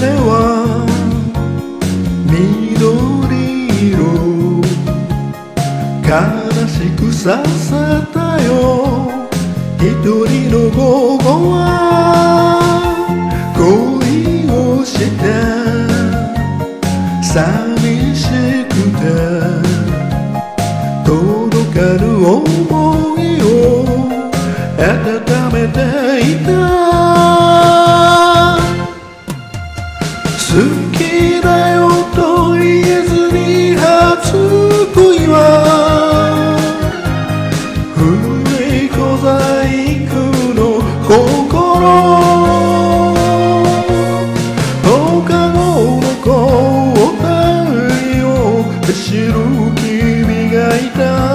は緑色悲しくさせたよ。一人の午後は恋をして寂しくて届かぬ想いを温めていた。好きだよと言えずに初恋は古い小細工の心。放課後の交代を知る君がいた。